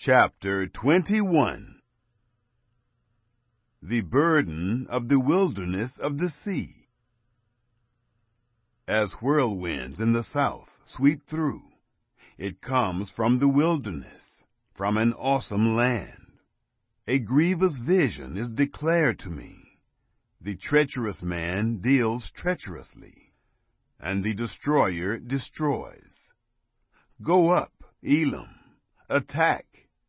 Chapter 21. The burden of the wilderness of the sea. As whirlwinds in the south sweep through, it comes from the wilderness, from an awesome land. A grievous vision is declared to me. The treacherous man deals treacherously, and the destroyer destroys. Go up, Elam, attack.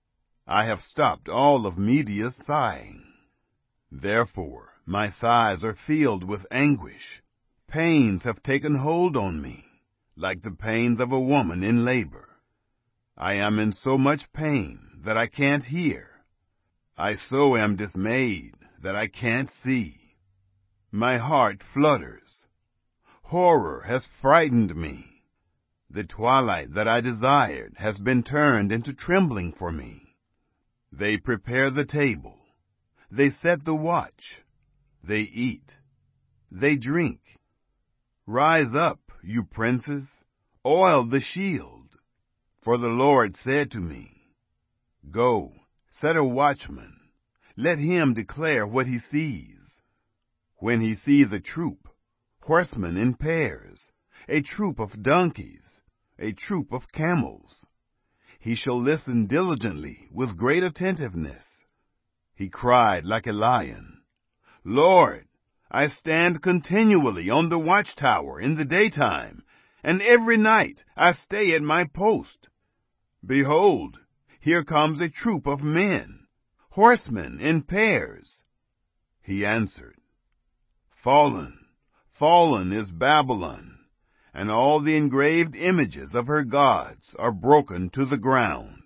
I have stopped all of Media's sighing. Therefore my thighs are filled with anguish. Pains have taken hold on me, like the pains of a woman in labor. I am in so much pain that I can't hear. I so am dismayed that I can't see. My heart flutters. Horror has frightened me. The twilight that I desired has been turned into trembling for me. They prepare the table. They set the watch. They eat. They drink. Rise up, you princes. Oil the shield. For the Lord said to me, Go, set a watchman. Let him declare what he sees. When he sees a troop, horsemen in pairs, a troop of donkeys, a troop of camels, he shall listen diligently with great attentiveness. He cried like a lion, Lord, I stand continually on the watchtower in the daytime, and every night I stay at my post. Behold, here comes a troop of men, horsemen in pairs. He answered, Fallen, fallen is Babylon, and all the engraved images of her gods are broken to the ground.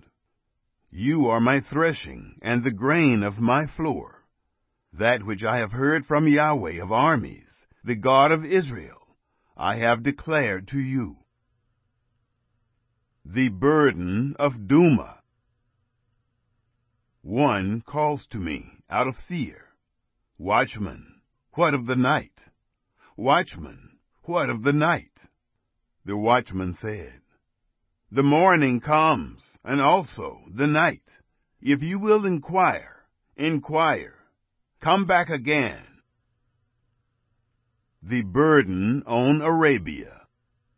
You are my threshing and the grain of my floor. That which I have heard from Yahweh of armies, the God of Israel, I have declared to you. The burden of Duma. One calls to me out of Seir, Watchman, what of the night? Watchman, what of the night? The watchman said, The morning comes, and also the night. If you will inquire, inquire. Come back again. The burden on Arabia.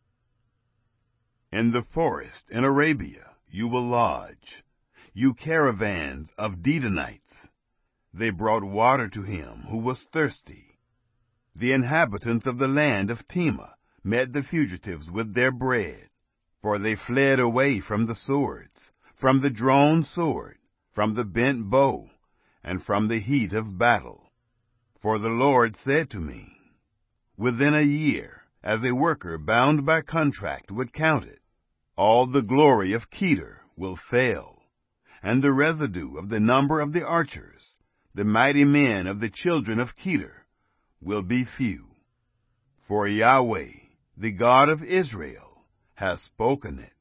In the forest in Arabia you will lodge, you caravans of Dedanites. They brought water to him who was thirsty. The inhabitants of the land of Tema met the fugitives with their bread, for they fled away from the swords, from the drawn sword, from the bent bow, and from the heat of battle. For the Lord said to me, Within a year, as a worker bound by contract would count it, all the glory of Kedar will fail, and the residue of the number of the archers, the mighty men of the children of Kedar, will be few. For Yahweh, the God of Israel, has spoken it.